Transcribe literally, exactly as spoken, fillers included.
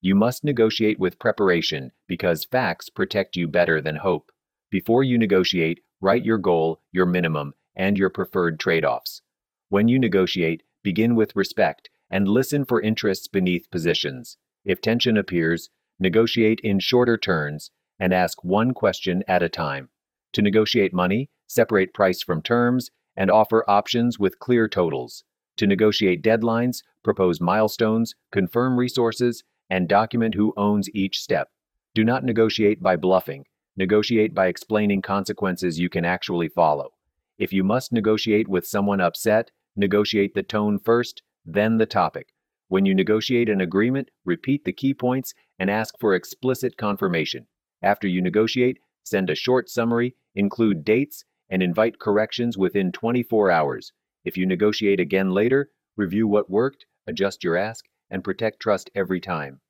You must negotiate with preparation because facts protect you better than hope. Before you negotiate, write your goal, your minimum, and your preferred trade-offs. When you negotiate, begin with respect and listen for interests beneath positions. If tension appears, negotiate in shorter turns and ask one question at a time. To negotiate money, separate price from terms and offer options with clear totals. To negotiate deadlines, propose milestones, confirm resources, and document who owns each step. Do not negotiate by bluffing. Negotiate by explaining consequences you can actually follow. If you must negotiate with someone upset, negotiate the tone first, then the topic. When you negotiate an agreement, repeat the key points and ask for explicit confirmation. After you negotiate, send a short summary, include dates, and invite corrections within twenty-four hours. If you negotiate again later, review what worked, adjust your ask, and protect trust every time.